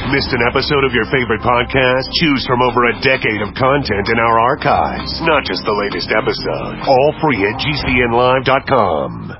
Missed an episode of your favorite podcast? Choose from over a decade of content in our archives, not just the latest episode. All free at GCNlive.com.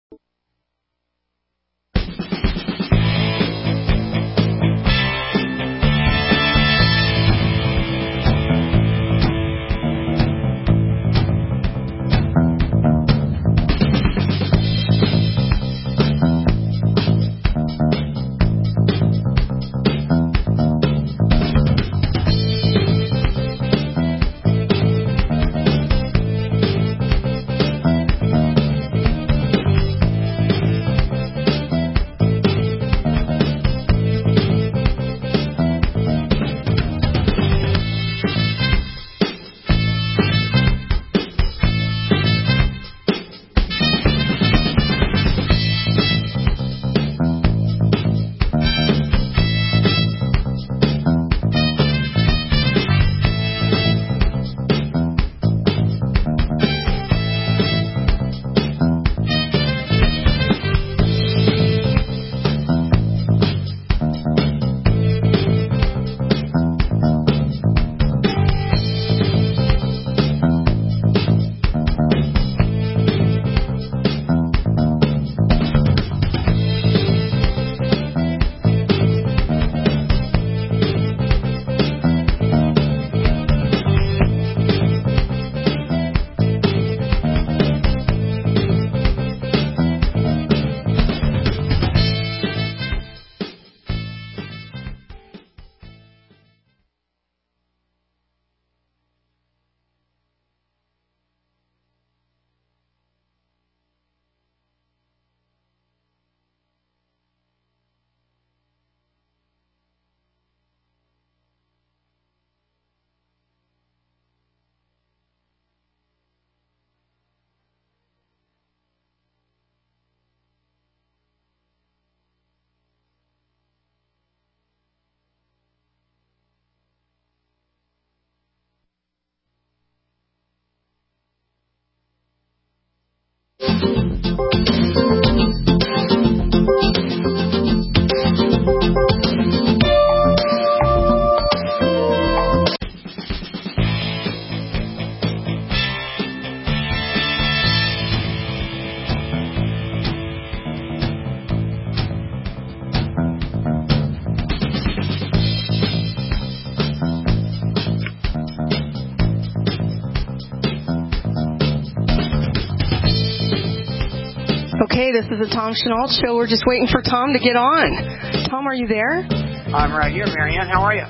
Okay, this is the Tom Chenault Show. We're just waiting for Tom to get on. Tom, are you there? I'm right here, Marianne. How are you?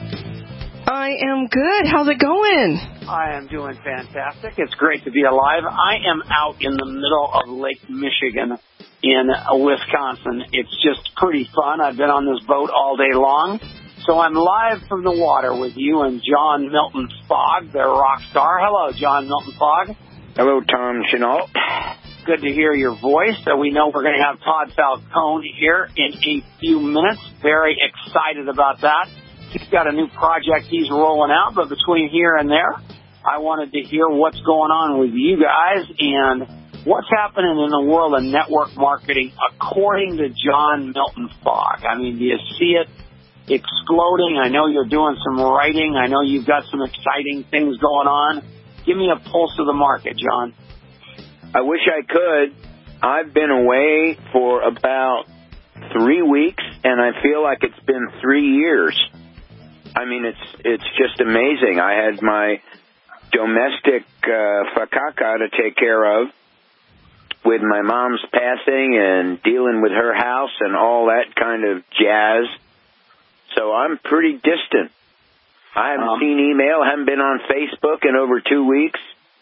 I am good. How's it going? I am doing fantastic. It's great to be alive. I am out in the middle of Lake Michigan in Wisconsin. It's just pretty fun. I've been on this boat all day long. So I'm live from the water with you and John Milton Fogg, the rock star. Hello, John Milton Fogg. Hello, Tom Chenault. Good to hear your voice. We know we're going to have Todd Falcone here in a few minutes. Very excited about that. He's got a new project he's rolling out, but between here and there, I wanted to hear what's going on with you guys and what's happening in the world of network marketing according to John Milton Fogg. I mean, do you see it exploding? I know you're doing some writing. I know you've got some exciting things going on. Give me a pulse of the market, John. I wish I could. I've been away for about 3 weeks, and I feel like it's been 3 years. I mean, it's just amazing. I had my domestic fakaka to take care of with my mom's passing and dealing with her house and all that kind of jazz. So I'm pretty distant. I haven't seen email, haven't been on Facebook in over 2 weeks.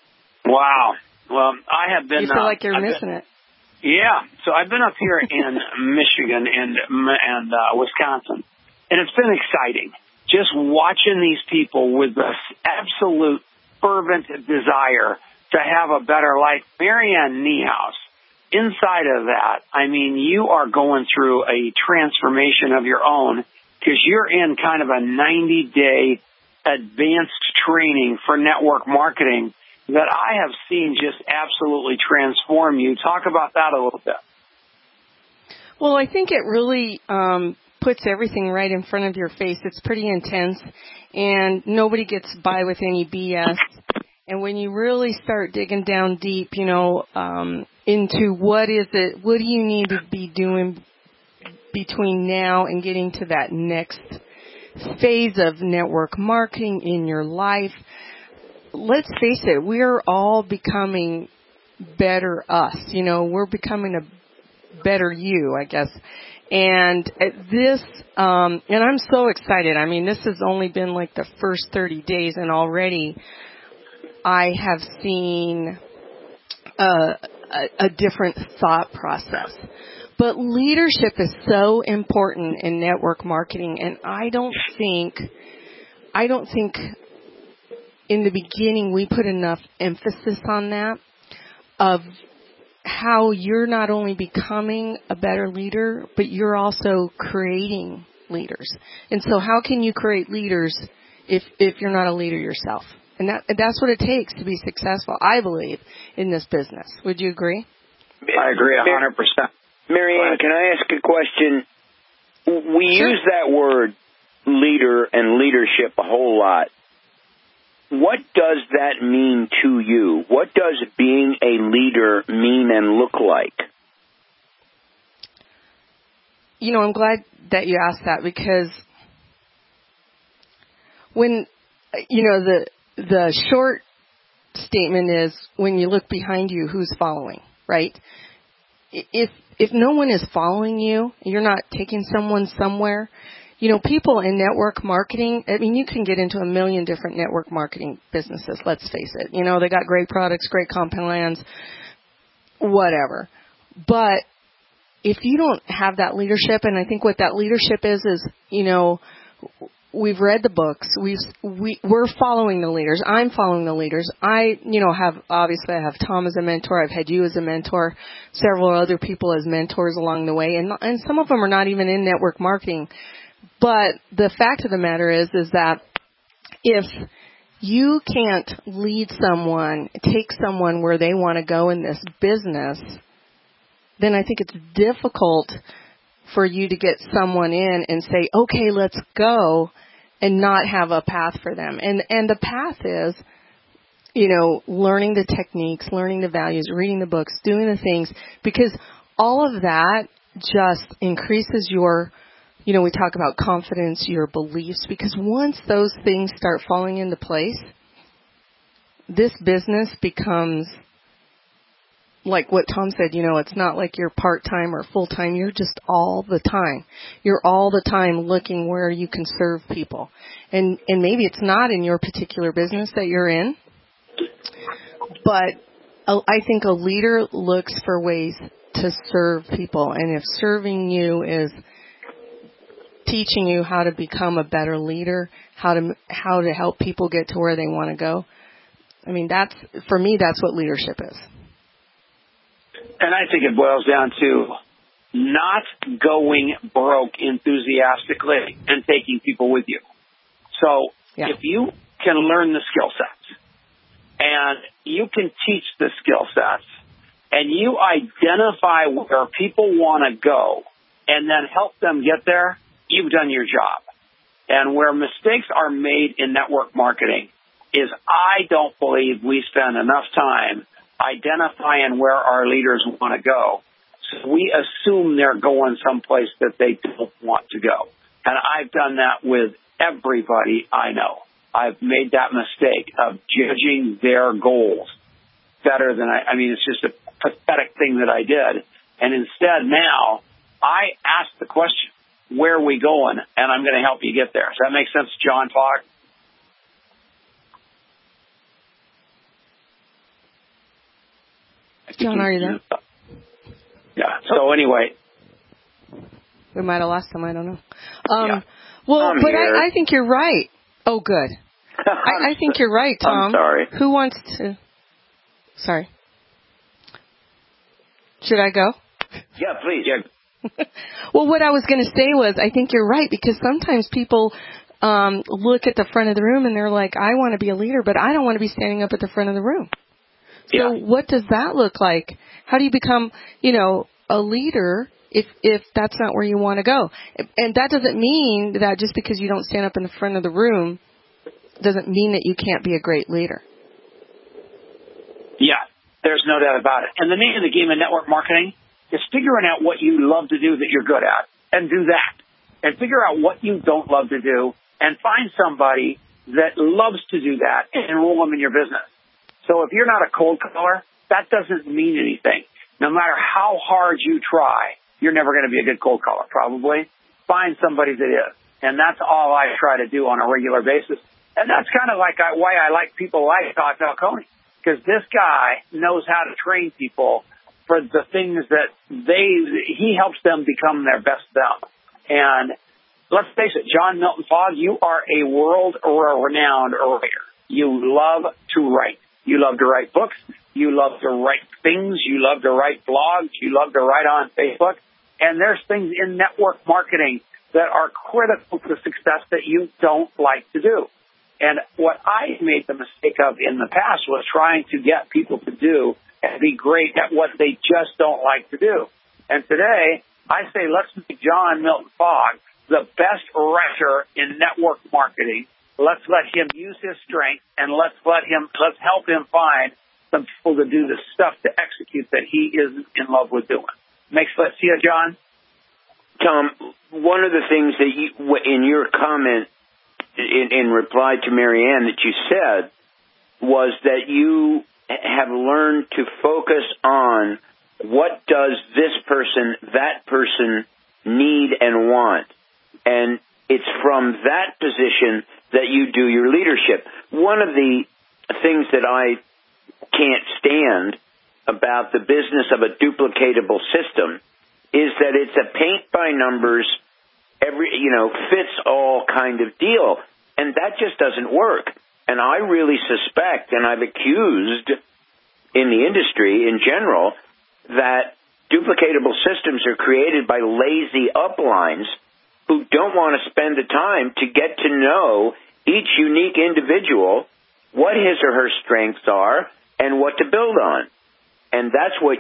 Wow. Well, I have been... You feel like you're missing it. Yeah. So I've been up here in Michigan and Wisconsin, and it's been exciting. Just watching these people with this absolute fervent desire to have a better life. Marianne Niehaus, inside of that, I mean, you are going through a transformation of your own because you're in kind of a 90-day advanced training for network marketing that I have seen just absolutely transform you. Talk about that a little bit. Well, I think it really puts everything right in front of your face. It's pretty intense, and nobody gets by with any BS. And when you really start digging down deep, into what do you need to be doing between now and getting to that next phase of network marketing in your life. Let's face it, we're all becoming better us. We're becoming a better you, I guess. And this, and I'm so excited. I mean, this has only been like the first 30 days, and already I have seen a different thought process. But leadership is so important in network marketing, and I don't think in the beginning we put enough emphasis on that, of how you're not only becoming a better leader, but you're also creating leaders. And so how can you create leaders if you're not a leader yourself? And that's what it takes to be successful, I believe, in this business. Would you agree? I agree 100%. Marianne, can I ask a question? We Sure. use that word leader and leadership a whole lot. What does that mean to you? What does being a leader mean and look like? I'm glad that you asked that, because when, the short statement is, when you look behind you, who's following, right? If no one is following you, you're not taking someone somewhere. People in network marketing, I mean, you can get into a million different network marketing businesses, let's face it. They got great products, great comp plans, whatever. But if you don't have that leadership, and I think what that leadership is, we've read the books. We're following the leaders. I'm following the leaders. I have Tom as a mentor. I've had you as a mentor, several other people as mentors along the way, and some of them are not even in network marketing. But the fact of the matter is that if you can't lead someone, take someone where they want to go in this business, then I think it's difficult for you to get someone in and say, okay, let's go, and not have a path for them. And the path is, learning the techniques, learning the values, reading the books, doing the things, because all of that just increases your, we talk about confidence, your beliefs, because once those things start falling into place, this business becomes like what Tom said, it's not like you're part-time or full-time. You're just all the time. You're all the time looking where you can serve people. And maybe it's not in your particular business that you're in, but I think a leader looks for ways to serve people. And if serving you is teaching you how to become a better leader, how to help people get to where they want to go, I mean, for me, that's what leadership is. And I think it boils down to not going broke enthusiastically and taking people with you. So if you can learn the skill sets and you can teach the skill sets and you identify where people want to go and then help them get there, you've done your job. And where mistakes are made in network marketing is I don't believe we spend enough time identifying where our leaders want to go. So we assume they're going someplace that they don't want to go. And I've done that with everybody I know. I've made that mistake of judging their goals better than I mean, it's just a pathetic thing that I did. And instead now I ask the question, where are we going? And I'm going to help you get there. Does that make sense, John Fogg? John, are you there? Yeah. So anyway. We might have lost him. I don't know. Well, I think you're right. Oh, good. I think you're right, Tom. I'm sorry. Who wants to? Sorry. Should I go? Yeah, please. Yeah. Well, what I was going to say was, I think you're right, because sometimes people look at the front of the room and they're like, I want to be a leader, but I don't want to be standing up at the front of the room. So what does that look like? How do you become, a leader if that's not where you want to go. And that doesn't mean that just because you don't stand up in the front of the room doesn't mean that you can't be a great leader. Yeah, there's no doubt about it. And the name of the game in network marketing is figuring out what you love to do that you're good at and do that. And figure out what you don't love to do and find somebody that loves to do that and enroll them in your business. So if you're not a cold caller, that doesn't mean anything. No matter how hard you try, you're never going to be a good cold caller, probably. Find somebody that is. And that's all I try to do on a regular basis. And that's kind of like why I like people like Todd Falcone, because this guy knows how to train people for the things that he helps them become their best self. And let's face it, John Milton Fogg, you are a world-renowned writer. You love to write. You love to write books. You love to write things. You love to write blogs. You love to write on Facebook. And there's things in network marketing that are critical to success that you don't like to do. And what I made the mistake of in the past was trying to get people to do and be great at what they just don't like to do. And today, I say let's make John Milton Fogg the best writer in network marketing. Let's let him use his strength, and let's help him find some people to do the stuff to execute that he is in love with doing. Makes sense to you, John? Tom, one of the things that you, in your comment in reply to Marianne that you said was that you have learned to focus on what does this person, that person need and want. And it's from that position that you do your leadership. One of the things that I can't stand about the business of a duplicatable system is that it's a paint by numbers, fits all kind of deal. And that just doesn't work. And I really suspect, and I've accused in the industry in general, that duplicatable systems are created by lazy uplines who don't want to spend the time to get to know each unique individual, what his or her strengths are, and what to build on. And that's what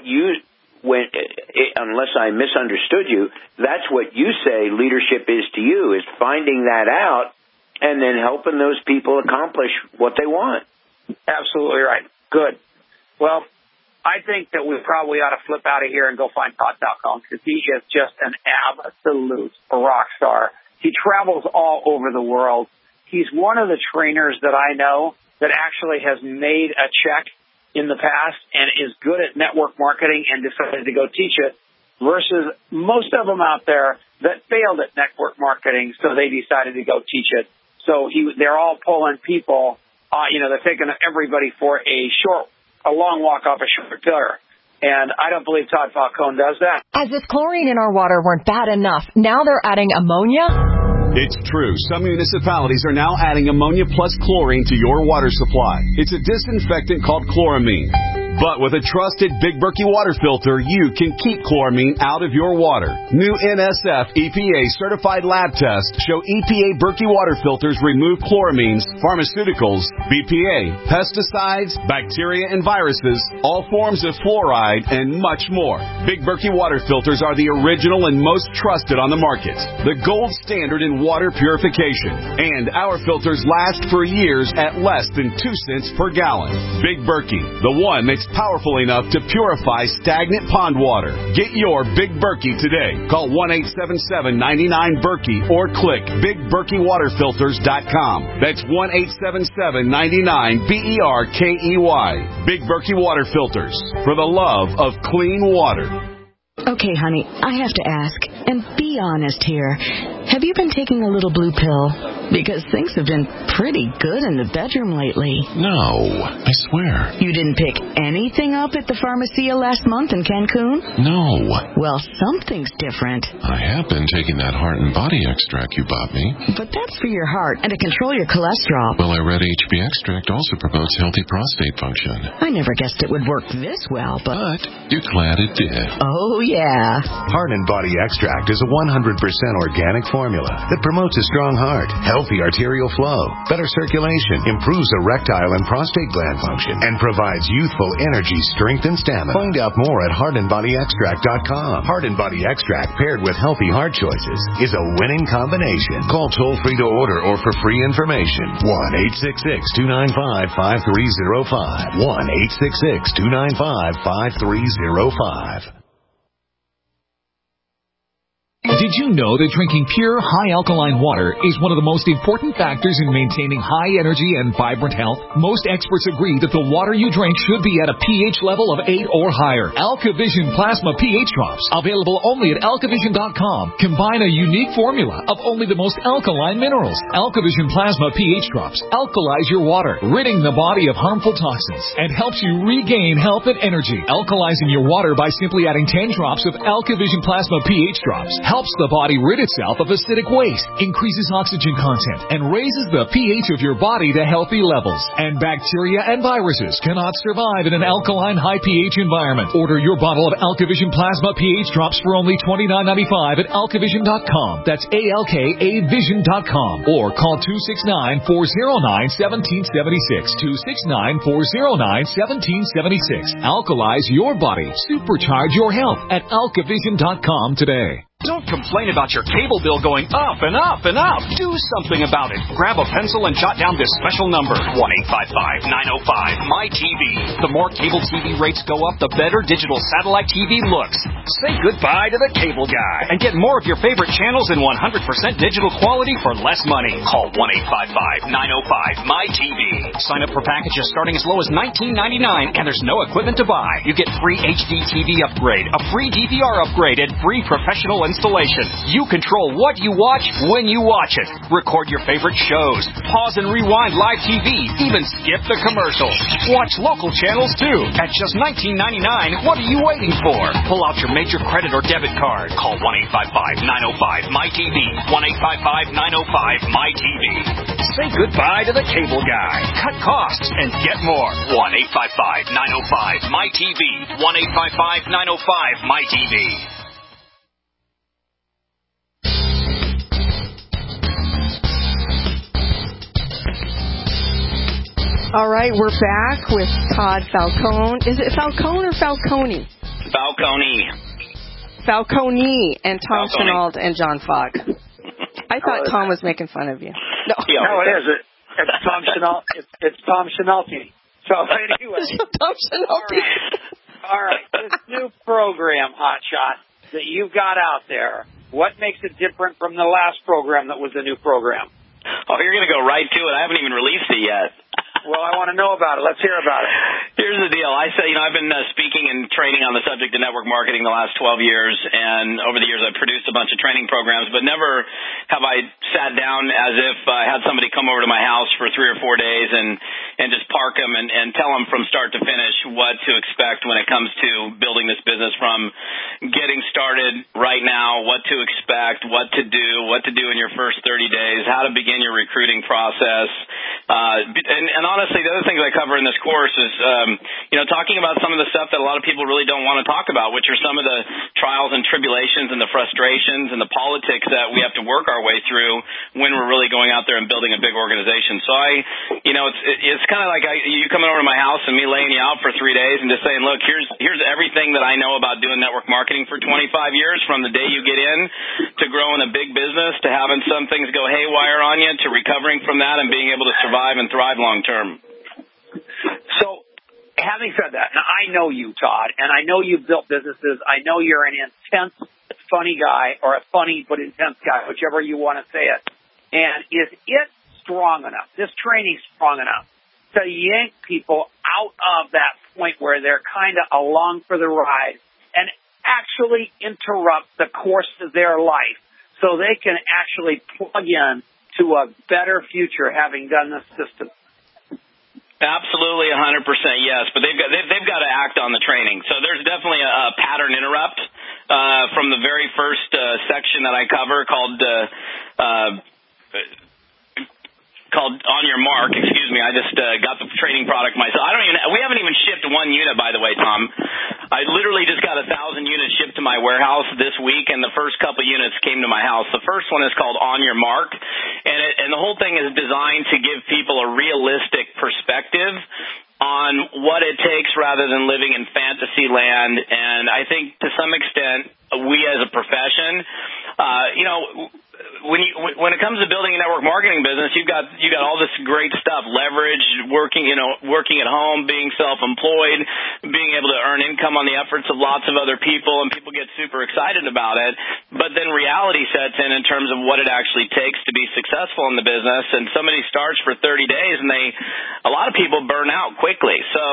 unless I misunderstood you, that's what you say leadership is to you, is finding that out and then helping those people accomplish what they want. Absolutely right. Good. Well, I think that we probably ought to flip out of here and go find Todd Falcone, because he is just an absolute rock star. He travels all over the world. He's one of the trainers that I know that actually has made a check in the past and is good at network marketing and decided to go teach it, versus most of them out there that failed at network marketing, so they decided to go teach it. So they're all pulling people, they're taking everybody for a long walk off a short pillar. And I don't believe Todd Falcone does that. As if chlorine in our water weren't bad enough, now they're adding ammonia? It's true. Some municipalities are now adding ammonia plus chlorine to your water supply. It's a disinfectant called chloramine. But with a trusted Big Berkey water filter, you can keep chloramine out of your water. New NSF EPA certified lab tests show EPA Berkey water filters remove chloramines, pharmaceuticals, BPA, pesticides, bacteria and viruses, all forms of fluoride, and much more. Big Berkey water filters are the original and most trusted on the market. The gold standard in water purification. And our filters last for years at less than 2 cents per gallon. Big Berkey, the one that's powerful enough to purify stagnant pond water. Get your Big Berkey today. Call 1-877-99-BERKEY or click BigBerkeyWaterFilters.com. That's 1-877-99-BERKEY. Big Berkey Water Filters, for the love of clean water. Okay, honey, I have to ask, and be honest here. Have you been taking a little blue pill? Because things have been pretty good in the bedroom lately. No, I swear. You didn't pick anything up at the Pharmacia last month in Cancun? No. Well, something's different. I have been taking that heart and body extract you bought me. But that's for your heart and to control your cholesterol. Well, I read HB extract also promotes healthy prostate function. I never guessed it would work this well, but you're glad it did. Oh, yeah. Heart and Body Extract is a 100% organic formula that promotes a strong heart, healthy arterial flow, better circulation, improves erectile and prostate gland function, and provides youthful energy, strength, and stamina. Find out more at HeartandBodyExtract.com. Heart and Body Extract paired with healthy heart choices is a winning combination. Call toll-free to order or for free information. 1-866-295-5305. 1-866-295-5305. Did you know that drinking pure, high alkaline water is one of the most important factors in maintaining high energy and vibrant health? Most experts agree that the water you drink should be at a pH level of 8 or higher. AlkaVision Plasma pH Drops, available only at alkavision.com, combine a unique formula of only the most alkaline minerals. AlkaVision Plasma pH Drops alkalize your water, ridding the body of harmful toxins, and helps you regain health and energy. Alkalizing your water by simply adding 10 drops of AlkaVision Plasma pH Drops helps the body rid itself of acidic waste, increases oxygen content, and raises the pH of your body to healthy levels. And bacteria and viruses cannot survive in an alkaline high pH environment. Order your bottle of AlkaVision Plasma pH Drops for only $29.95 at alkavision.com. That's ALKAvision.com. Or call 269-409-1776. 269-409-1776. Alkalize your body. Supercharge your health at alkavision.com today. Don't complain about your cable bill going up and up and up. Do something about it. Grab a pencil and jot down this special number, 1-855-905-MY-TV. The more cable TV rates go up, the better digital satellite TV looks. Say goodbye to the cable guy and get more of your favorite channels in 100% digital quality for less money. Call 1-855-905-MY-TV. Sign up for packages starting as low as $19.99, and there's no equipment to buy. You get free HD TV upgrade, a free DVR upgrade, and free professional installation. You control what you watch when you watch it. Record your favorite shows. Pause and rewind live TV. Even skip the commercials. Watch local channels too. At just $19.99, what are you waiting for? Pull out your major credit or debit card. Call 1-855-905-MY-TV. 1-855-905-MY-TV. Say goodbye to the cable guy. Cut costs and get more. 1-855-905-MY-TV. 1-855-905-MY-TV. All right, we're back with Todd Falcone. Is it Falcone or Falcone? Falcone and Tom Chenault and John Fogg. I thought Tom was making fun of you. No, it is. It's Tom Chenault. It's Tom Chenault. So anyway, Tom Chenault. All right, this new program, Hotshot, that you've got out there. What makes it different from the last program that was the new program? Oh, you're going to go right to it. I haven't even released it yet. Well, I want to know about it. Let's hear about it. Here's the deal. I say, I've been speaking and training on the subject of network marketing the last 12 years, and over the years I've produced a bunch of training programs, but never have I sat down as if I had somebody come over to my house for 3 or 4 days and just park them and tell them from start to finish what to expect when it comes to building this business, from getting started right now, what to expect, what to do in your first 30 days, how to begin your recruiting process, and honestly, the other things I cover in this course is, talking about some of the stuff that a lot of people really don't want to talk about, which are some of the trials and tribulations and the frustrations and the politics that we have to work our way through when we're really going out there and building a big organization. So it's kind of like you coming over to my house and me laying you out for 3 days and just saying, look, here's everything that I know about doing network marketing for 25 years, from the day you get in to growing a big business to having some things go haywire on you to recovering from that and being able to survive and thrive long term. So, having said that, now I know you, Todd, and I know you've built businesses. I know you're an intense, funny guy, or a funny but intense guy, whichever you want to say it. And is it strong enough, this training strong enough, to yank people out of that point where they're kind of along for the ride and actually interrupt the course of their life so they can actually plug in to a better future having done this system? Absolutely, 100%, yes. But they've got to act on the training. So there's definitely a pattern interrupt from the very first section that I cover called On Your Mark. Excuse me, I just got the training product myself. We haven't even shipped one unit, by the way, Tom. I literally just got 1,000 units shipped to my warehouse this week, and the first couple units came to my house. The first one is called On Your Mark, and And the whole thing is designed to give people a realistic perspective on what it takes rather than living in fantasy land. And I think to some extent, we as a profession, when it comes to building a network marketing business, you got all this great stuff, leverage, working at home, being self-employed, being able to earn income on the efforts of lots of other people, and people get super excited about it. But then reality sets in terms of what it actually takes to be successful in the business. And somebody starts for 30 days, and a lot of people burn out quickly. So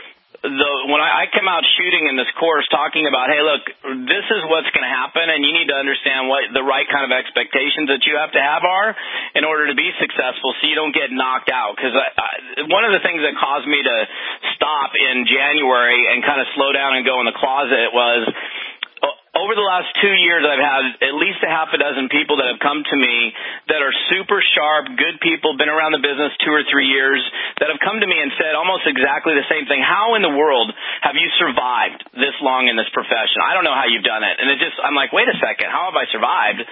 when I come out shooting in this course talking about, hey, look, this is what's going to happen, and you need to understand what the right kind of expectations that you have to have are in order to be successful so you don't get knocked out. Because one of the things that caused me to stop in January and kind of slow down and go in the closet was over the last 2 years, I've had at least a half a dozen people that have come to me that are super sharp, good people, been around the business 2 or 3 years, that have come to me and said almost exactly the same thing. How in the world have you survived this long in this profession? I don't know how you've done it. And I'm like, wait a second, how have I survived?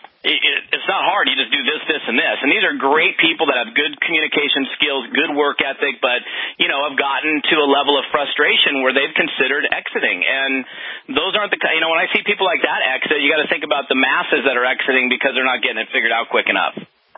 It's not hard. You just do this, this, and this. And these are great people that have good communication skills, good work ethic, but, have gotten to a level of frustration where they've considered exiting. And those aren't when I see people like that exit, you got to think about the masses that are exiting because they're not getting it figured out quick enough.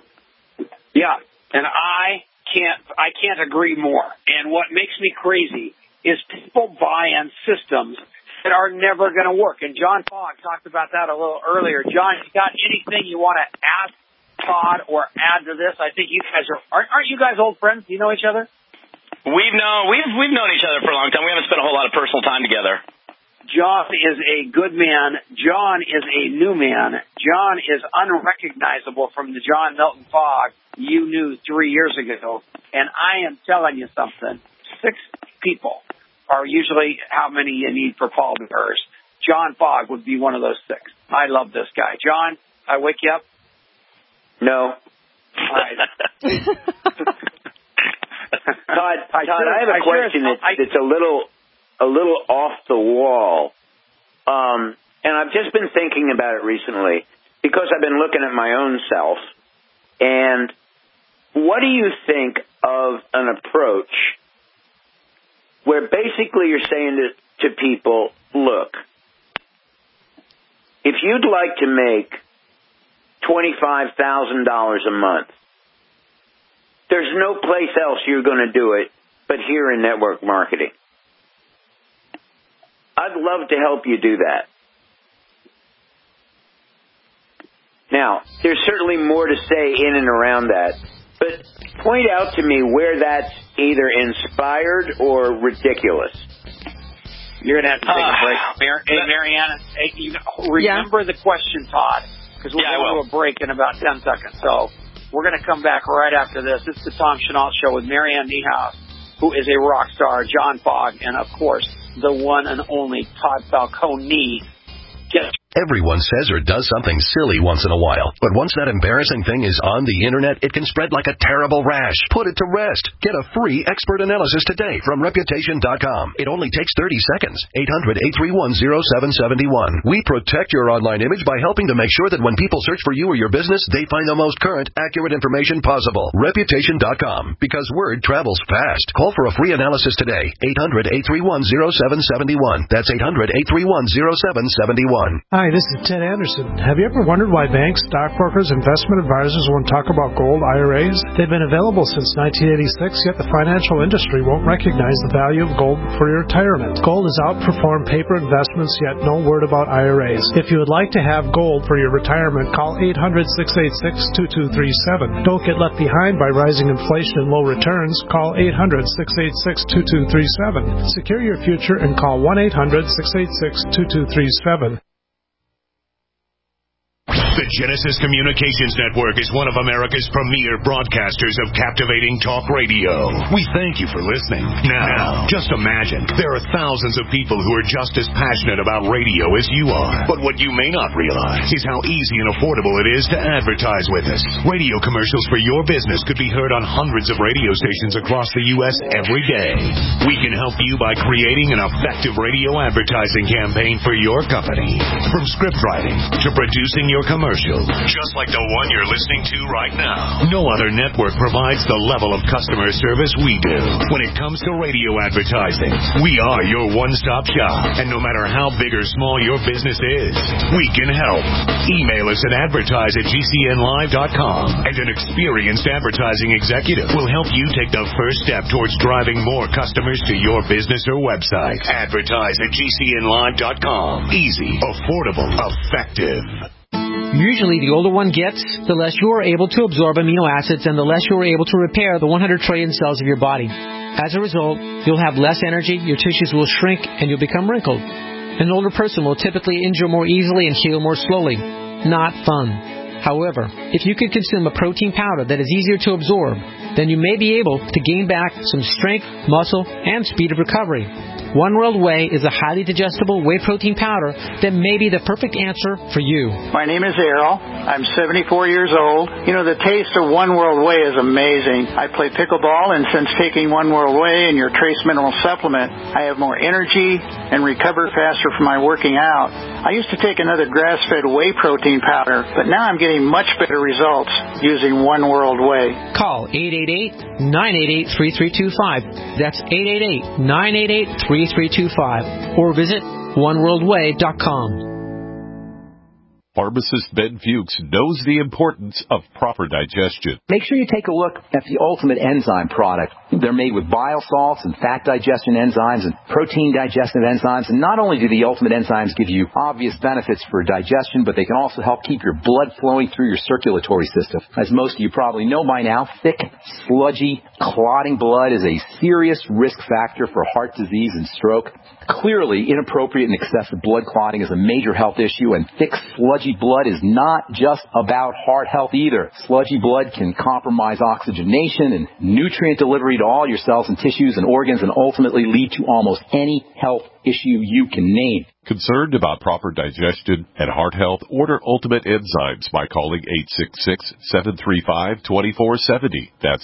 Yeah, and I can't agree more. And what makes me crazy is people buy in systems that are never going to work. And John Fogg talked about that a little earlier. John, you got anything you want to ask Todd or add to this? I think you guys aren't you guys old friends? Do you know each other? We've known each other for a long time. We haven't spent a whole lot of personal time together. John is a good man. John is a new man. John is unrecognizable from the John Milton Fogg you knew 3 years ago. And I am telling you something. 6 people are usually how many you need for pallbearers. John Fogg would be one of those 6. I love this guy. John, I wake you up? No. Todd, I have a question that's a little off the wall. And I've just been thinking about it recently because I've been looking at my own self. And what do you think of an approach where basically you're saying to people, look, if you'd like to make $25,000 a month, there's no place else you're going to do it but here in network marketing. I'd love to help you do that. Now, there's certainly more to say in and around that, but point out to me where that's either inspired or ridiculous. You're going to have to take a break. Hey, Marianne, remember the question, Todd, because we're going to a break in about 10 seconds. So we're going to come back right after this. It's the Tom Chenault Show with Marianne Niehaus, who is a rock star, John Fogg, and, of course, the one and only Todd Falcone. Everyone says or does something silly once in a while, but once that embarrassing thing is on the internet, it can spread like a terrible rash. Put it to rest. Get a free expert analysis today from Reputation.com. It only takes 30 seconds. 800-831-0771. We protect your online image by helping to make sure that when people search for you or your business, they find the most current, accurate information possible. Reputation.com, because word travels fast. Call for a free analysis today. 800-831-0771. That's 800-831-0771. Hi, this is Ted Anderson. Have you ever wondered why banks, stockbrokers, investment advisors won't talk about gold IRAs? They've been available since 1986, yet the financial industry won't recognize the value of gold for your retirement. Gold has outperformed paper investments, yet no word about IRAs. If you would like to have gold for your retirement, call 800-686-2237. Don't get left behind by rising inflation and low returns. Call 800-686-2237. Secure your future and call 1-800-686-2237. The Genesis Communications Network is one of America's premier broadcasters of captivating talk radio. We thank you for listening. Now, just imagine, there are thousands of people who are just as passionate about radio as you are. But what you may not realize is how easy and affordable it is to advertise with us. Radio commercials for your business could be heard on hundreds of radio stations across the U.S. every day. We can help you by creating an effective radio advertising campaign for your company. From script writing to producing your commercials, commercial, just like the one you're listening to right now. No other network provides the level of customer service we do. When it comes to radio advertising, we are your one-stop shop. And no matter how big or small your business is, we can help. Email us at advertise@gcnlive.com, and an experienced advertising executive will help you take the first step towards driving more customers to your business or website. Advertise@gcnlive.com. Easy, affordable, effective. Usually, the older one gets, the less you are able to absorb amino acids and the less you are able to repair the 100 trillion cells of your body. As a result, you'll have less energy, your tissues will shrink, and you'll become wrinkled. An older person will typically injure more easily and heal more slowly. Not fun. However, if you could consume a protein powder that is easier to absorb, then you may be able to gain back some strength, muscle, and speed of recovery. One World Whey is a highly digestible whey protein powder that may be the perfect answer for you. My name is Errol. I'm 74 years old. You know, the taste of One World Whey is amazing. I play pickleball, and since taking One World Whey and your trace mineral supplement, I have more energy and recover faster from my working out. I used to take another grass-fed whey protein powder, but now I'm getting much better results using One World Whey. Call 888-988-3325. That's 888-988-3325. Or visit oneworldwhey.com. Pharmacist Ben Fuchs knows the importance of proper digestion. Make sure you take a look at the Ultimate Enzyme product. They're made with bile salts and fat digestion enzymes and protein digestive enzymes. And not only do the Ultimate Enzymes give you obvious benefits for digestion, but they can also help keep your blood flowing through your circulatory system. As most of you probably know by now, thick, sludgy, clotting blood is a serious risk factor for heart disease and stroke. Clearly, inappropriate and excessive blood clotting is a major health issue, and thick, sludgy blood is not just about heart health either. Sludgy blood can compromise oxygenation and nutrient delivery to all your cells and tissues and organs, and ultimately lead to almost any health issue you can name. Concerned about proper digestion and heart health? Order Ultimate Enzymes by calling 866-735-2470. That's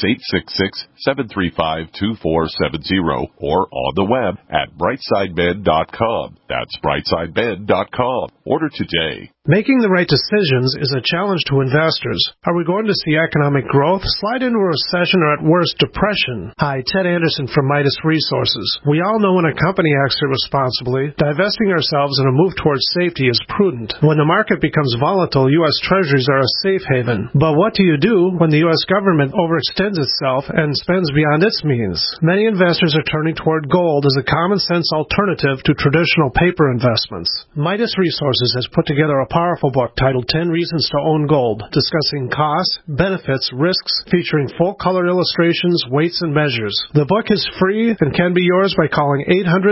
866-735-2470, or on the web at brightsideben.com. That's brightsideben.com. Order today. Making the right decisions is a challenge to investors. Are we going to see economic growth, slide into a recession, or at worst, depression? Hi, Ted Anderson from Midas Resources. We all know when a company acts irresponsibly, divesting ourselves in a move towards safety is prudent. When the market becomes volatile, U.S. Treasuries are a safe haven. But what do you do when the U.S. government overextends itself and spends beyond its means? Many investors are turning toward gold as a common-sense alternative to traditional paper investments. Midas Resources has put together a powerful book titled 10 Reasons to Own Gold, discussing costs, benefits, risks, featuring full-color illustrations, weights, and measures. The book is free and can be yours by calling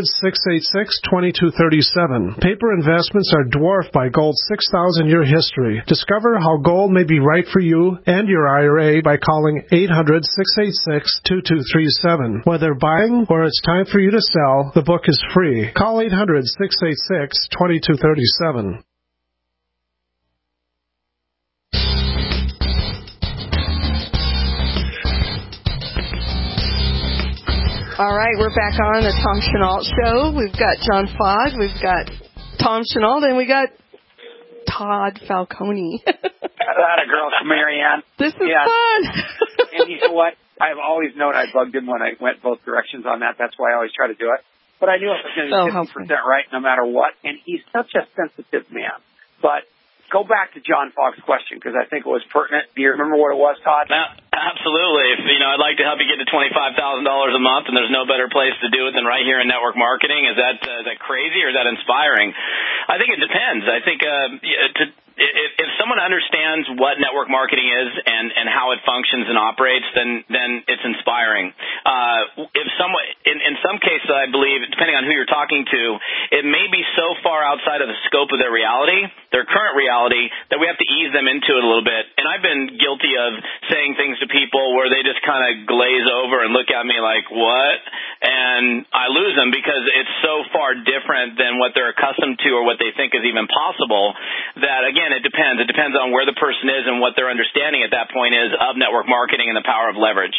800-686-2237. Paper investments are dwarfed by gold's 6,000-year history. Discover how gold may be right for you and your IRA by calling 800-686-2237. Whether buying or it's time for you to sell, the book is free. Call 800-686-2237. All right, we're back on the Tom Chenault Show. We've got John Fogg, we've got Tom Chenault, and we got Todd Falcone. That a girl from Marianne. This is fun. And you know what? I've always known I bugged him when I went both directions on that. That's why I always try to do it. But I knew I was going to be 50% right no matter what. And he's such a sensitive man. But go back to John Fogg's question because I think it was pertinent. Do you remember what it was, Todd? Absolutely. I'd like to help you get to $25,000 a month, and there's no better place to do it than right here in network marketing. Is that crazy or is that inspiring? I think it depends. I think if someone understands what network marketing is and how it functions and operates, then it's inspiring. If someone, in some cases, I believe, depending on who you're talking to, it may be so far outside of the scope of their reality, their current reality, that we have to ease them into it a little bit. And I've been guilty of saying things to people where they just kind of glaze over and look at me like, what? And I lose them because it's so far different than what they're accustomed to or what they think is even possible that, again, it depends. It depends on where the person is and what their understanding at that point is of network marketing and the power of leverage.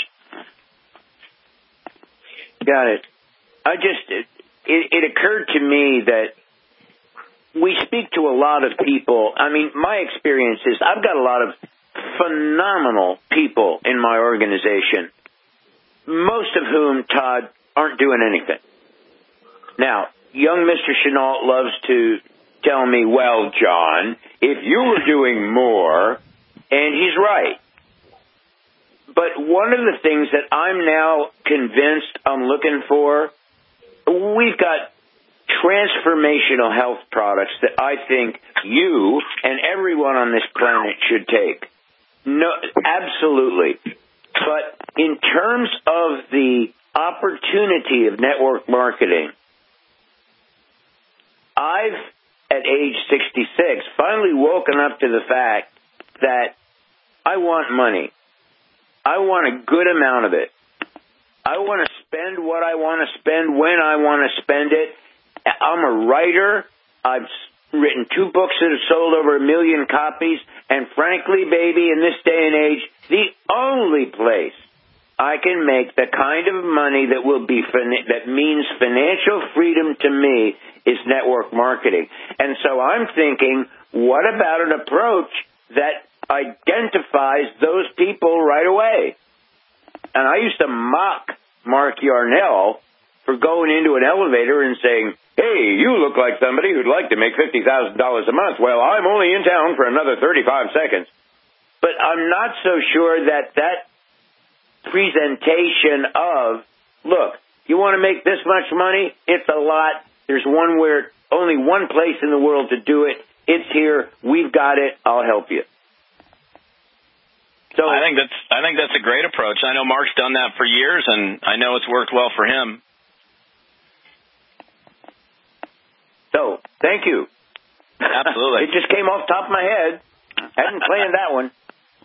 Got it. It occurred to me that we speak to a lot of people. I mean, my experience is I've got a lot of phenomenal people in my organization, most of whom, Todd, aren't doing anything. Now, young Mr. Chenault loves to tell me, well, John, if you were doing more, and he's right. But one of the things that I'm now convinced I'm looking for, we've got transformational health products that I think you and everyone on this planet should take. No, absolutely. But in terms of the opportunity of network marketing, I've, at age 66, finally woken up to the fact that I want money. I want a good amount of it. I want to spend what I want to spend when I want to spend it. I'm a writer. I've written 2 books that have sold over 1 million copies. And frankly, baby, in this day and age, the only place I can make the kind of money that will be that means financial freedom to me is network marketing. And so I'm thinking, what about an approach that identifies those people right away? And I used to mock Mark Yarnell for going into an elevator and saying, hey, you look like somebody who'd like to make $50,000 a month. Well, I'm only in town for another 35 seconds. But I'm not so sure that presentation of, look, you want to make this much money? It's a lot. There's only one place in the world to do it. It's here. We've got it. I'll help you. So I think that's a great approach. I know Mark's done that for years, and I know it's worked well for him. So, thank you. Absolutely. It just came off the top of my head. Hadn't planned that one.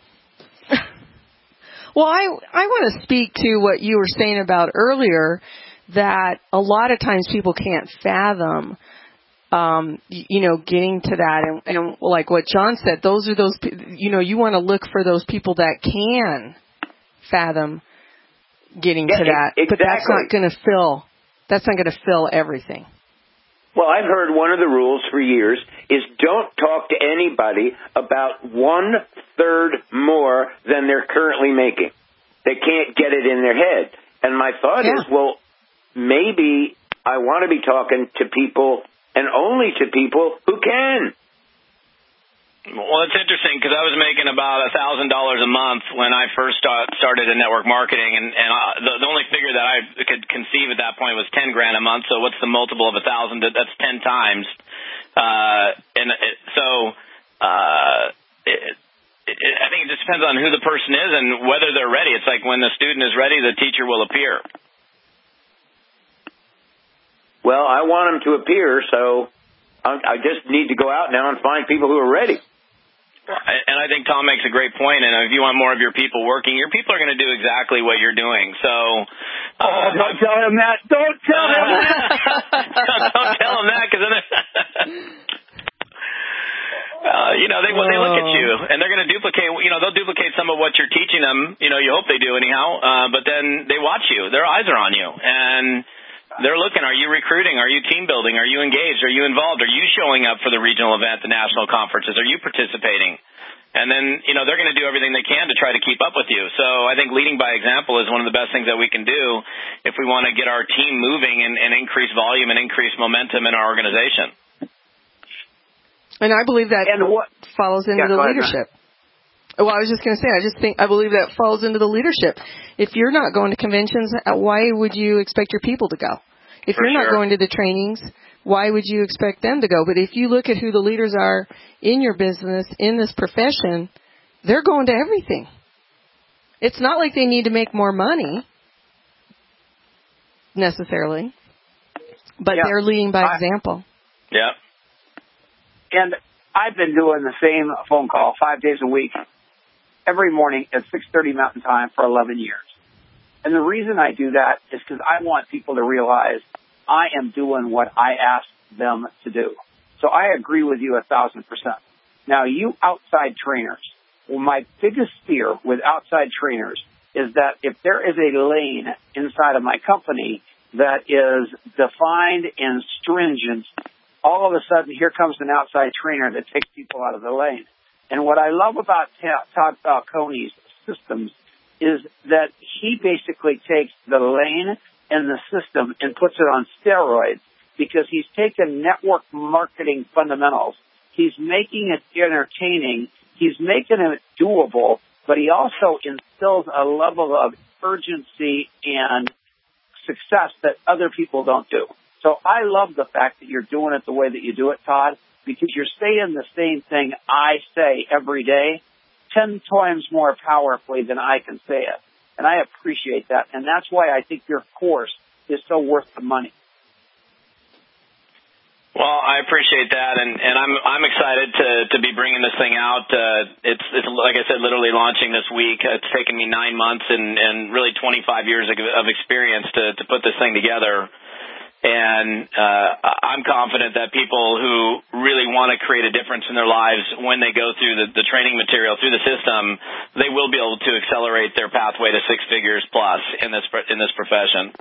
Well, I want to speak to what you were saying about earlier, that a lot of times people can't fathom, getting to that. And like what John said, you want to look for those people that can fathom getting to that. Exactly. But that's not going to fill everything. Well, I've heard one of the rules for years is don't talk to anybody about 1/3 more than they're currently making. They can't get it in their head. And my thought is, well, maybe I want to be talking to people and only to people who can. Well, it's interesting because I was making about $1,000 a month when I first started in network marketing, and the only figure that I could conceive at that point was $10,000 a month. So what's the multiple of 1,000? That's 10 times. I think it just depends on who the person is and whether they're ready. It's like when the student is ready, the teacher will appear. Well, I want them to appear, so I just need to go out now and find people who are ready. And I think Tom makes a great point. And if you want more of your people working, your people are going to do exactly what you're doing. So, don't tell him that. Don't tell him that. Don't tell him that, because then, they look at you and they're going to duplicate. They'll duplicate some of what you're teaching them. You hope they do anyhow. But then they watch you. Their eyes are on you, and they're looking. Are you recruiting? Are you team building? Are you engaged? Are you involved? Are you showing up for the regional event, the national conferences? Are you participating? And then, they're going to do everything they can to try to keep up with you. So I think leading by example is one of the best things that we can do if we want to get our team moving and increase volume and increase momentum in our organization. And I believe that follows into the leadership. Well, I was just going to say, I believe that falls into the leadership. If you're not going to conventions, why would you expect your people to go? If you're not going to the trainings, why would you expect them to go? But if you look at who the leaders are in your business, in this profession, they're going to everything. It's not like they need to make more money, necessarily, but they're leading by example. Yeah. And I've been doing the same phone call 5 days a week, every morning at 6:30 Mountain Time for 11 years. And the reason I do that is because I want people to realize I am doing what I asked them to do. So I agree with you 1,000%. Now, you outside trainers, well, my biggest fear with outside trainers is that if there is a lane inside of my company that is defined and stringent all of a sudden here comes an outside trainer that takes people out of the lane. And what I love about Todd Falcone's systems is that he basically takes the lane and the system and puts it on steroids, because he's taken network marketing fundamentals. He's making it entertaining. He's making it doable, but he also instills a level of urgency and success that other people don't do. So I love the fact that you're doing it the way that you do it, Todd, because you're saying the same thing I say every day 10 times more powerfully than I can say it. And I appreciate that. And that's why I think your course is so worth the money. Well, I appreciate that, and I'm excited to be bringing this thing out. It's like I said, literally launching this week. It's taken me 9 months and really 25 years of experience to put this thing together. And I'm confident that people who really want to create a difference in their lives, when they go through the training material, through the system, they will be able to accelerate their pathway to six figures plus in this profession.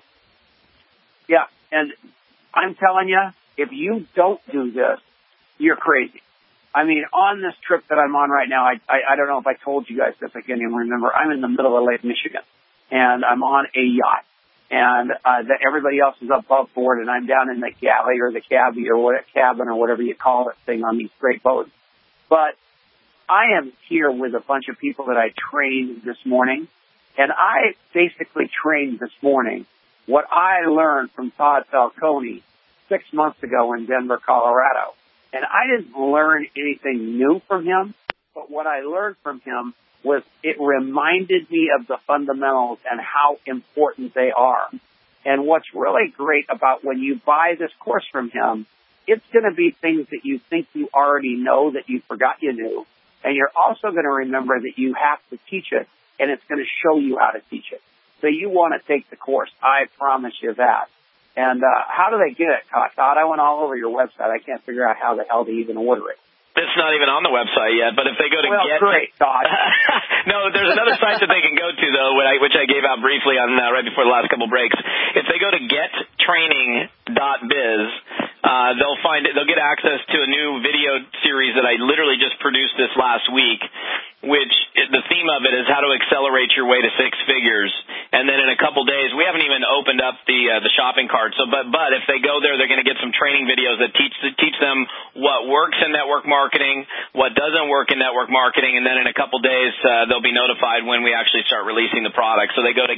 Yeah, and I'm telling you, if you don't do this, you're crazy. I mean, on this trip that I'm on right now, I don't know if I told you guys this, I can't even remember. I'm in the middle of Lake Michigan, and I'm on a yacht. And everybody else is above board, and I'm down in the galley or the cabin or whatever you call it thing on these great boats. But I am here with a bunch of people that I trained this morning, and I basically trained this morning what I learned from Todd Falcone 6 months ago in Denver, Colorado. And I didn't learn anything new from him, but what I learned from him was it reminded me of the fundamentals and how important they are. And what's really great about when you buy this course from him, it's going to be things that you think you already know that you forgot you knew. And you're also going to remember that you have to teach it, and it's going to show you how to teach it. So you want to take the course. I promise you that. And how do they get it, Todd? I went all over your website. I can't figure out how the hell to even order it. It's not even on the website yet, but if they go to great, Todd. No, there's another site that they can go to, though, which I gave out briefly on right before the last couple breaks. If they go to gettraining.biz, they'll get access to a new video series that I literally just produced this last week, which the theme of it is how to accelerate your way to six figures. And then in a couple days, we haven't even opened up the shopping cart. So, but if they go there, they're going to get some training videos that teach them what works in network marketing, what doesn't work in network marketing, and then in a couple days, they'll be notified when we actually start releasing the product. So they go to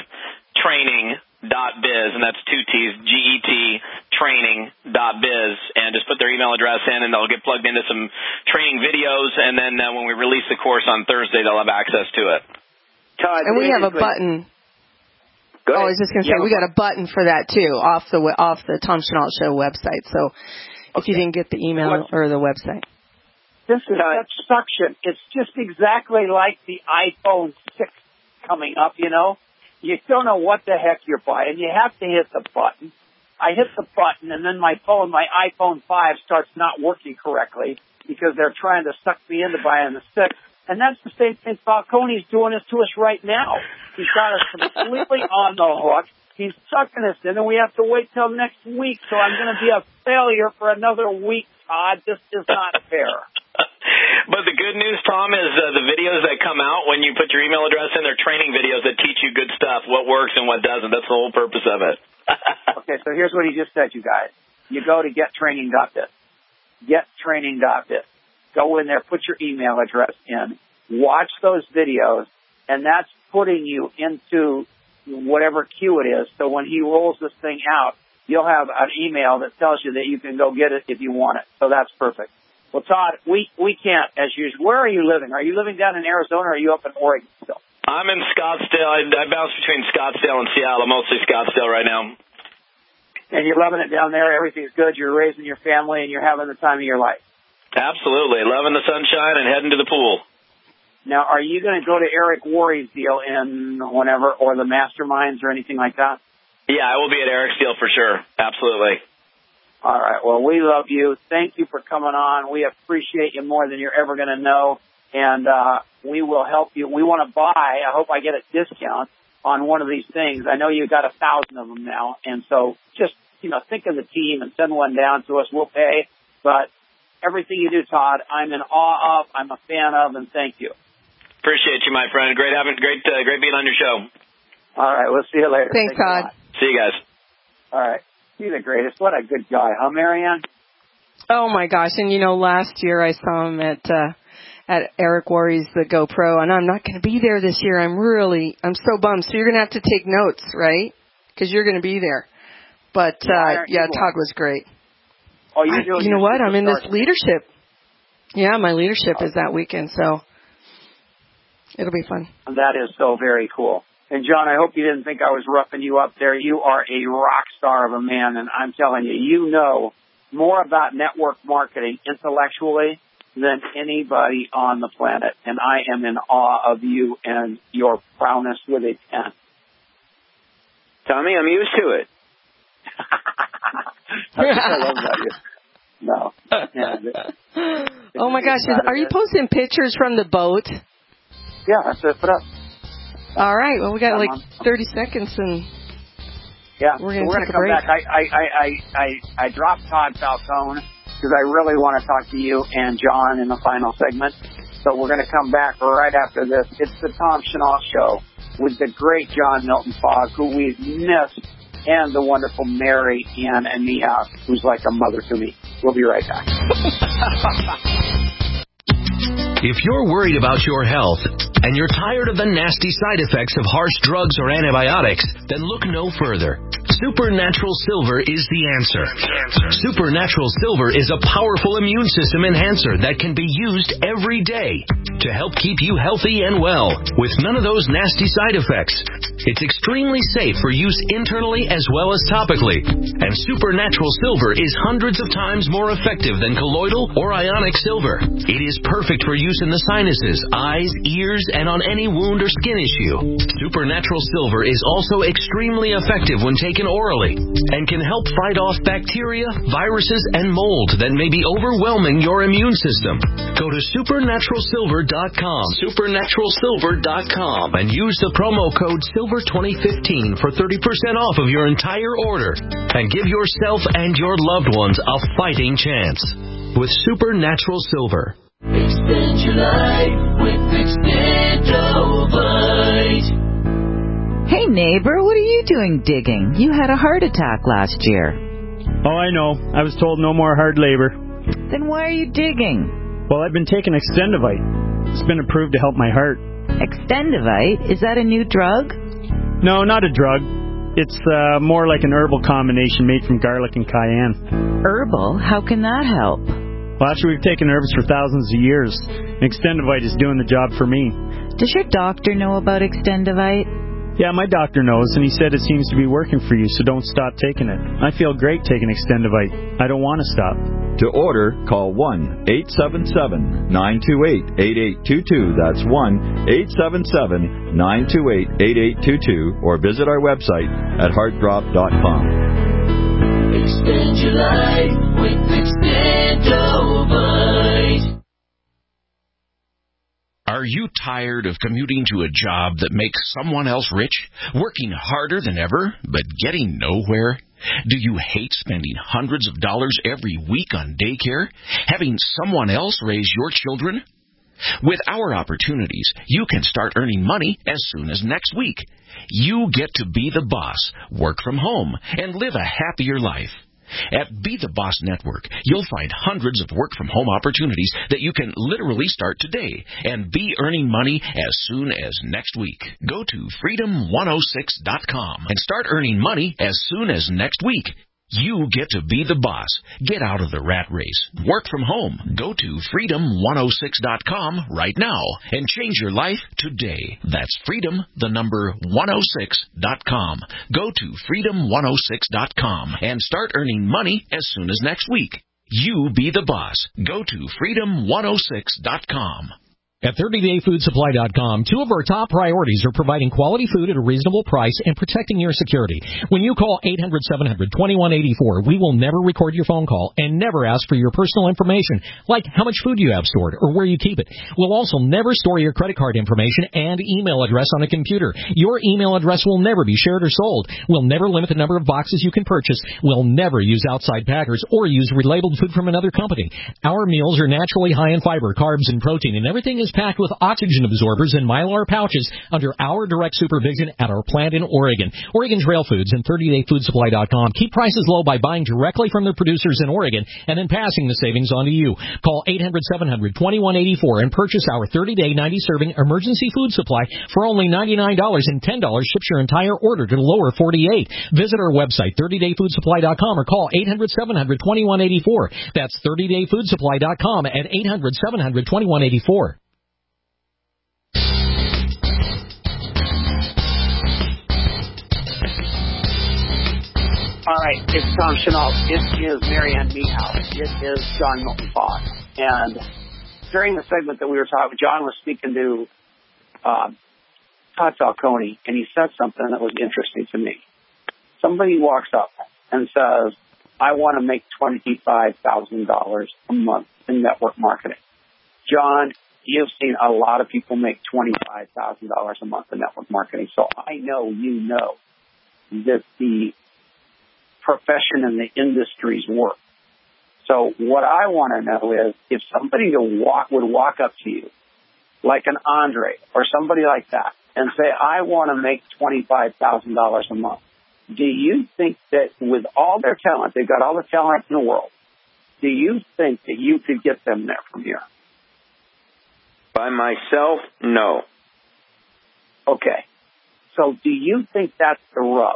gettraining.biz, and that's two T's, GET-training.biz, and just put their email address in, and they'll get plugged into some training videos, and then when we release the course on Thursday, they'll have access to it. Todd, and we have a button. I was just going to say, we got a button for that, too, off the Tom Chenault Show website. So if you didn't get the email or the website. This is that suction. It's just exactly like the iPhone 6 coming up, you know. You don't know what the heck you're buying. You have to hit the button. I hit the button, and then my iPhone 5 starts not working correctly because they're trying to suck me into buying the 6. And that's the same thing Falcone's doing this to us right now. He's got us completely on the hook. He's sucking us in, and we have to wait till next week. So I'm going to be a failure for another week, Todd. This is not fair. But the good news, Tom, is the videos that come out when you put your email address in, they're training videos that teach you good stuff, what works and what doesn't. That's the whole purpose of it. Okay, so here's what he just said, you guys. You go to gettraining.biz. Gettraining.biz. Go in there, put your email address in, watch those videos, and that's putting you into whatever queue it is. So when he rolls this thing out, you'll have an email that tells you that you can go get it if you want it. So that's perfect. Well, Todd, we can't, as usual. Where are you living? Are you living down in Arizona, or are you up in Oregon still? I'm in Scottsdale. I bounce between Scottsdale and Seattle, mostly Scottsdale right now. And you're loving it down there. Everything's good. You're raising your family, and you're having the time of your life. Absolutely. Loving the sunshine and heading to the pool. Now, are you going to go to Eric Worre's deal in whenever, or the Masterminds or anything like that? Yeah, I will be at Eric's deal for sure. Absolutely. All right. Well, we love you. Thank you for coming on. We appreciate you more than you're ever going to know. And we will help you. We want to buy. I hope I get a discount on one of these things. I know you got 1,000 of them now. And so just think of the team and send one down to us. We'll pay. But everything you do, Todd, I'm in awe of, I'm a fan of, and thank you. Appreciate you, my friend. Great being on your show. All right, we'll see you later. Thanks, Todd. See you guys. All right. You're the greatest. What a good guy, huh, Marianne? Oh, my gosh. And, last year I saw him at Eric Worre's the GoPro, and I'm not going to be there this year. I'm so bummed. So you're going to have to take notes, right? Because you're going to be there. But, Todd was great. Oh, you're doing you know what? I'm in this leadership. Yeah, my leadership is that weekend, so it'll be fun. That is so very cool. And, John, I hope you didn't think I was roughing you up there. You are a rock star of a man, and I'm telling you, you know more about network marketing intellectually than anybody on the planet. And I am in awe of you and your prowess with a pen. Tommy, I'm used to it. I love that. No. Oh, my gosh. Are you posting pictures from the boat? Yeah, that's it. Put up. All right. Well, we got 30 seconds, and we're going to take a break. Back. I dropped Todd Falcone because I really want to talk to you and John in the final segment. So we're going to come back right after this. It's the Tom Chenault Show with the great John Milton Fogg, who we've missed, and the wonderful Mary Ann and Mia, who's like a mother to me. We'll be right back. If you're worried about your health and you're tired of the nasty side effects of harsh drugs or antibiotics, then look no further. Supernatural Silver is the answer. Supernatural Silver is a powerful immune system enhancer that can be used every day to help keep you healthy and well with none of those nasty side effects. It's extremely safe for use internally as well as topically. And Supernatural Silver is hundreds of times more effective than colloidal or ionic silver. It is perfect for use in the sinuses, eyes, ears, and on any wound or skin issue. Supernatural Silver is also extremely effective when taken orally and can help fight off bacteria, viruses, and mold that may be overwhelming your immune system. Go to supernaturalsilver.com, supernaturalsilver.com, and use the promo code SILVER2015 for 30% off of your entire order and give yourself and your loved ones a fighting chance with Supernatural Silver. Extend your life with Extendovite. Hey neighbor, what are you doing digging? You had a heart attack last year. Oh, I know. I was told no more hard labor. Then why are you digging? Well, I've been taking Extendovite. It's been approved to help my heart. Extendovite? Is that a new drug? No, not a drug. It's more like an herbal combination made from garlic and cayenne. Herbal? How can that help? Well, actually, we've taken herbs for thousands of years. Extendovite is doing the job for me. Does your doctor know about Extendovite? Yeah, my doctor knows, and he said it seems to be working for you, so don't stop taking it. I feel great taking Extendovite. I don't want to stop. To order, call 1-877-928-8822. That's 1-877-928-8822, or visit our website at heartdrop.com. Extend your life with Extendovite. Are you tired of commuting to a job that makes someone else rich, working harder than ever, but getting nowhere? Do you hate spending hundreds of dollars every week on daycare, having someone else raise your children? With our opportunities, you can start earning money as soon as next week. You get to be the boss, work from home, and live a happier life. At Be the Boss Network, you'll find hundreds of work-from-home opportunities that you can literally start today and be earning money as soon as next week. Go to freedom106.com and start earning money as soon as next week. You get to be the boss. Get out of the rat race. Work from home. Go to freedom106.com right now and change your life today. That's freedom106.com. Go to freedom106.com and start earning money as soon as next week. You be the boss. Go to freedom106.com. At 30dayfoodsupply.com, two of our top priorities are providing quality food at a reasonable price and protecting your security. When you call 800-700-2184, we will never record your phone call and never ask for your personal information, like how much food you have stored or where you keep it. We'll also never store your credit card information and email address on a computer. Your email address will never be shared or sold. We'll never limit the number of boxes you can purchase. We'll never use outside packers or use relabeled food from another company. Our meals are naturally high in fiber, carbs, and protein, and everything is packed with oxygen absorbers and Mylar pouches under our direct supervision at our plant in Oregon. Oregon Trail Foods and 30dayfoodsupply.com keep prices low by buying directly from their producers in Oregon and then passing the savings on to you. Call 800-700-2184 and purchase our 30-day 90-serving emergency food supply for only $99, and $10 ships your entire order to the lower 48. Visit our website, 30dayfoodsupply.com, or call 800-700-2184. That's 30dayfoodsupply.com at 800-700-2184. All right, it's Tom Chenault. It is Marianne Niehaus. It is John Milton Fogg. And during the segment that we were talking, John was speaking to Todd Falcone, and he said something that was interesting to me. Somebody walks up and says, I want to make $25,000 a month in network marketing. John, you've seen a lot of people make $25,000 a month in network marketing, so I know you know that the profession and the industry's work. So what I want to know is if somebody would walk up to you, like an Andre or somebody like that, and say, I want to make $25,000 a month, do you think that with all their talent, they've got all the talent in the world, do you think that you could get them there from here? By myself, no. Okay. So do you think that's the rub?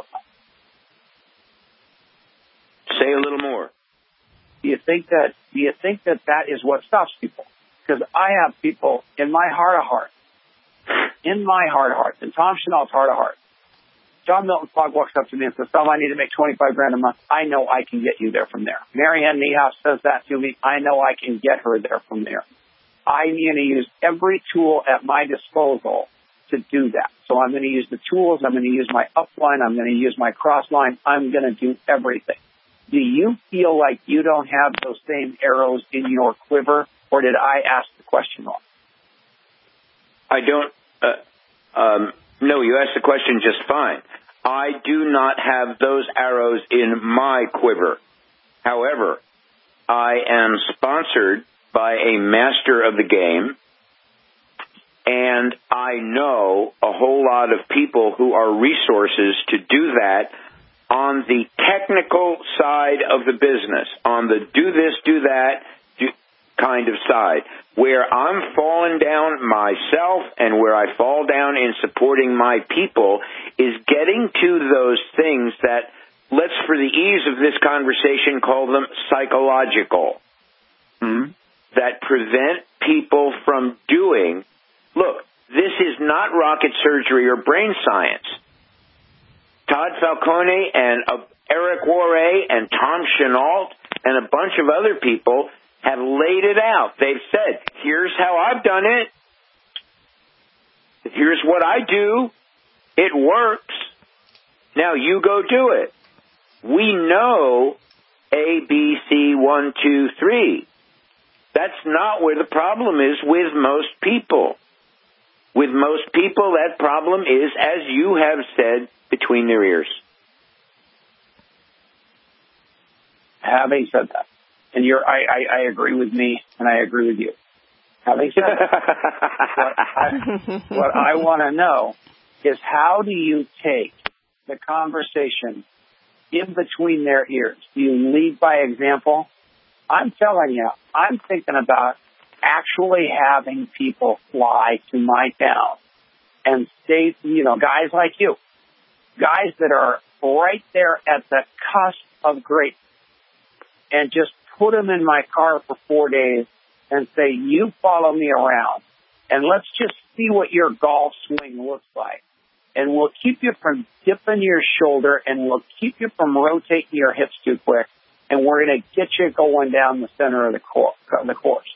Say a little more. Do you think that is what stops people? Because I have people in my heart of hearts, and Tom Chenault's heart of hearts. John Milton Fogg walks up to me and says, Tom, I need to make $25,000 a month. I know I can get you there from there. Marianne Niehaus says that to me. I know I can get her there from there. I'm going to use every tool at my disposal to do that. So I'm going to use the tools. I'm going to use my upline. I'm going to use my crossline. I'm going to do everything. Do you feel like you don't have those same arrows in your quiver, or did I ask the question wrong? I don't. No, you asked the question just fine. I do not have those arrows in my quiver. However, I am sponsored by a master of the game, and I know a whole lot of people who are resources to do that on the technical side of the business, on the do this, do that kind of side. Where I'm falling down myself and where I fall down in supporting my people is getting to those things that, let's for the ease of this conversation, call them psychological, that prevent people from doing, look, this is not rocket surgery or brain science. Todd Falcone and Eric Worre and Tom Chenault and a bunch of other people have laid it out. They've said, here's how I've done it. Here's what I do. It works. Now you go do it. We know A, B, C, 1, 2, 3. That's not where the problem is with most people. With most people, that problem is, as you have said, between their ears. Having said that, and I agree with me, and I agree with you. Having said that, what I want to know is how do you take the conversation in between their ears? Do you lead by example? I'm telling you, I'm thinking about actually having people fly to my town and stay, guys like you, guys that are right there at the cusp of greatness, and just put them in my car for 4 days and say, you follow me around, and let's just see what your golf swing looks like. And we'll keep you from dipping your shoulder, and we'll keep you from rotating your hips too quick, and we're going to get you going down the center of the course.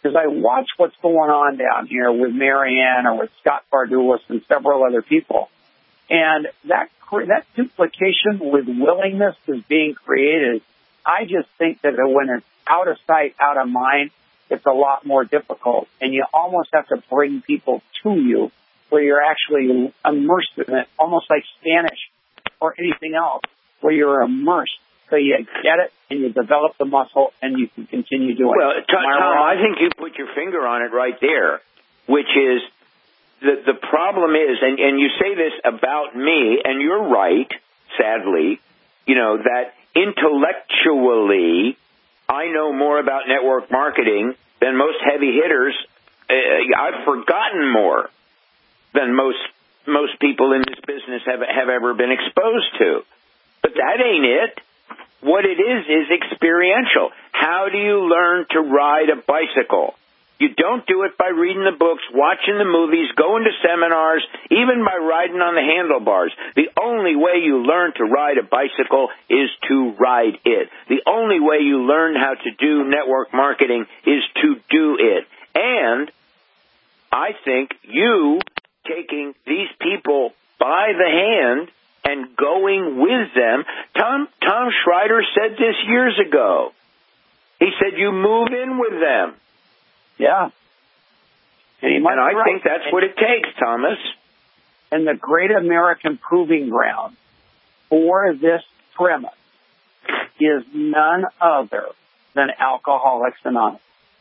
because I watch what's going on down here with Marianne or with Scott Bardulis and several other people. And that duplication with willingness is being created. I just think that when it's out of sight, out of mind, it's a lot more difficult. And you almost have to bring people to you where you're actually immersed in it, almost like Spanish or anything else, where you're immersed. So you get it, and you develop the muscle, and you can continue doing it. Well, Tom, I think you put your finger on it right there, which is the problem is, and you say this about me, and you're right, sadly, that intellectually I know more about network marketing than most heavy hitters. I've forgotten more than most people in this business have ever been exposed to. But that ain't it. What it is experiential. How do you learn to ride a bicycle? You don't do it by reading the books, watching the movies, going to seminars, even by riding on the handlebars. The only way you learn to ride a bicycle is to ride it. The only way you learn how to do network marketing is to do it. And I think you taking these people by the hand and going with them. Tom Schreider said this years ago. He said you move in with them. Yeah. And I think that's what it takes, Thomas. And the great American proving ground for this premise is none other than Alcoholics Anonymous.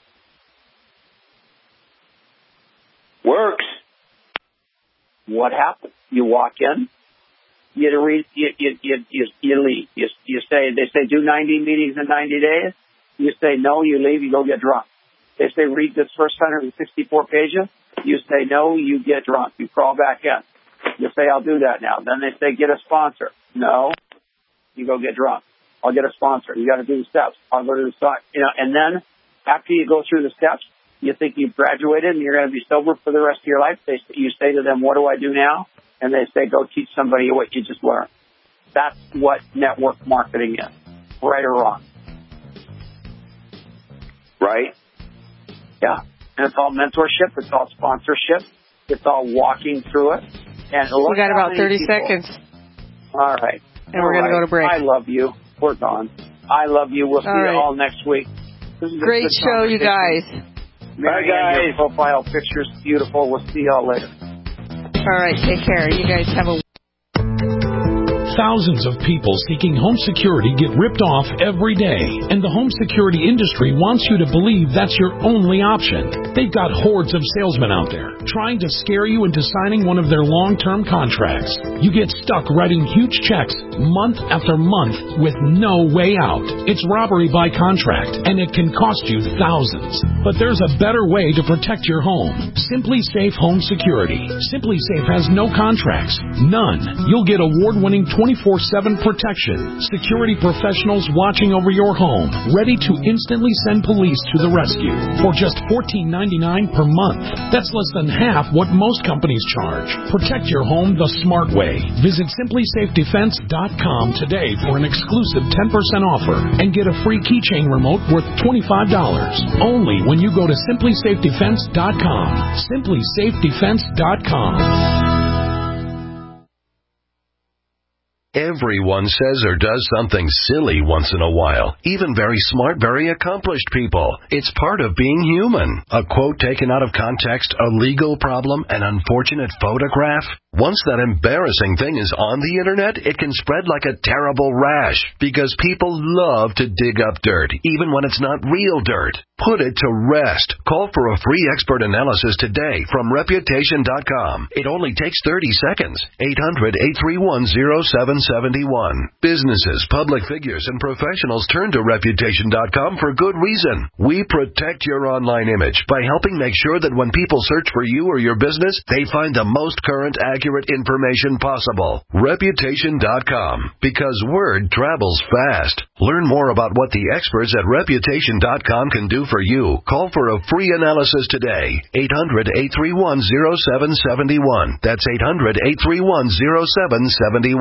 Works. What happens? You walk in, you leave. You say, they say do 90 meetings in 90 days. You say no, you leave, you go get drunk. They say read this first 164 pages. You say no, you get drunk. You crawl back in. You say I'll do that now. Then they say get a sponsor. No, you go get drunk. I'll get a sponsor. You got to do the steps. I'll go to the side. And then after you go through the steps, you think you've graduated and you're going to be sober for the rest of your life. You say to them, what do I do now? And they say, go teach somebody what you just learned. That's what network marketing is, right or wrong. Right? Yeah. And it's all mentorship. It's all sponsorship. It's all walking through it. And we got about 30 seconds. All right. And we're going to go to break. I love you. We're gone. I love you. We'll see you all next week. Great show, you guys. Bye, guys. Your profile picture's beautiful. We'll see y'all later. All right. Take care. You guys have a... Thousands of people seeking home security get ripped off every day, and the home security industry wants you to believe that's your only option. They've got hordes of salesmen out there trying to scare you into signing one of their long-term contracts. You get stuck writing huge checks month after month with no way out. It's robbery by contract, and it can cost you thousands. But there's a better way to protect your home. Simply Safe Home Security. Simply Safe has no contracts. None. You'll get award-winning 24/7 protection. Security professionals watching over your home, ready to instantly send police to the rescue for just $14.99 per month. That's less than half what most companies charge. Protect your home the smart way. Visit simplysafedefense.com today for an exclusive 10% offer and get a free keychain remote worth $25. Only when you go to simplysafedefense.com. simplysafedefense.com. Everyone says or does something silly once in a while. Even very smart, very accomplished people. It's part of being human. A quote taken out of context, a legal problem, an unfortunate photograph. Once that embarrassing thing is on the internet, it can spread like a terrible rash because people love to dig up dirt, even when it's not real dirt. Put it to rest. Call for a free expert analysis today from Reputation.com. It only takes 30 seconds. 800-831-0771. Businesses, public figures, and professionals turn to Reputation.com for good reason. We protect your online image by helping make sure that when people search for you or your business, they find the most current, accurate information possible. Reputation.com. Because word travels fast. Learn more about what the experts at Reputation.com can do for you. Call for a free analysis today. 800-831-0771. That's 800-831-0771.